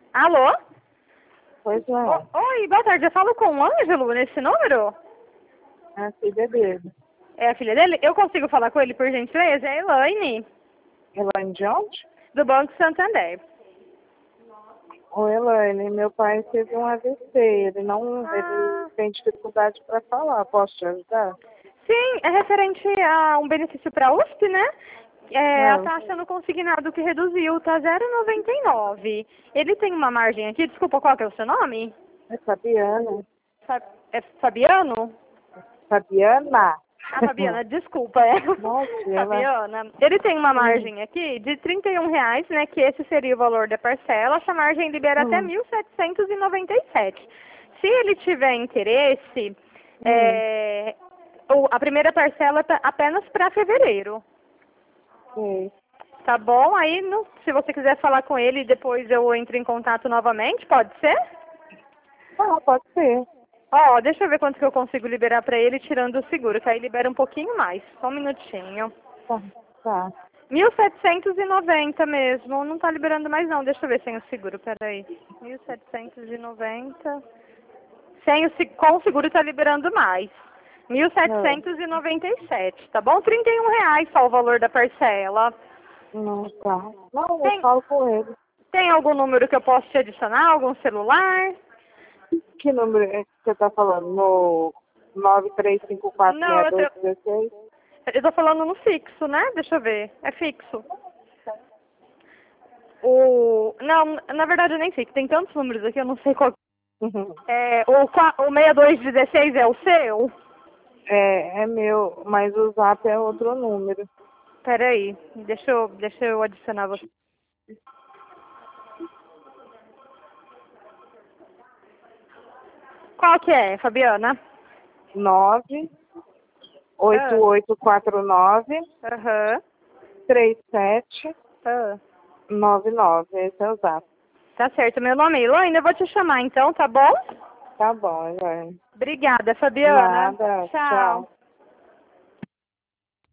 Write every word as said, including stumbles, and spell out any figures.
Alô? Pois é, O- Oi, boa tarde. Eu falo com o Ângelo nesse número? é a filha dele. É a filha dele? Eu consigo falar com ele, por gentileza? É a Elaine, Elaine de onde? do Banco Santander. Ô Elaine, meu pai teve um A V C, ele não, Ah, ele tem dificuldade para falar, posso te ajudar? sim, é referente a um benefício para a U S P, né? É, a Não, taxa no consignado que reduziu, tá zero vírgula noventa e nove. Ele tem uma margem aqui, desculpa, qual que é o seu nome? é Fabiana. Fa- É Fabiano? Fabiana? Ah, Fabiana, desculpa, é. Nossa, ela... Fabiana, ele tem uma Hum, margem aqui de trinta e um reais, né, que esse seria o valor da parcela. Essa margem libera até hum, mil setecentos e noventa e sete. Se ele tiver interesse, hum, é, o- a primeira parcela tá apenas para fevereiro, sei. tá bom? Aí, no- se você quiser falar com ele, depois eu entro em contato novamente, pode ser? Ah, pode ser. Ó, deixa eu ver quanto que eu consigo liberar para ele tirando o seguro, que aí libera um pouquinho mais. Só um minutinho. Tá, tá. mil setecentos e noventa mesmo. Não tá liberando mais não. Deixa eu ver sem o seguro, peraí. mil setecentos e noventa. Sem o, se- com o seguro tá liberando mais. mil Não, setecentos e noventa e sete, tá bom? trinta e um reais só o valor da parcela. não, tá. Não, eu Tem, falo com ele. tem algum número que eu posso te adicionar? Algum celular? Que número é que você tá falando? No nove três cinco quatro Não, seis eu, dois tô, três seis? eu tô falando no fixo, né? Deixa eu ver. É fixo. O, não, na verdade eu nem sei, que tem tantos números aqui, eu não sei qual. É, o, qua- o sessenta e dois dezesseis é o seu? É, é meu, mas o zap é outro número. Peraí, deixa eu, deixa eu adicionar você. Qual que é, Fabiana? nove oito Ah, oito quatro nove aham. três sete Ah. nove nove. Esse é o zap. Tá certo, meu nome é Elaine, eu vou te chamar então, tá bom? Tá bom, Elaine. Obrigada, Fabiana. Nada, Tchau. tchau.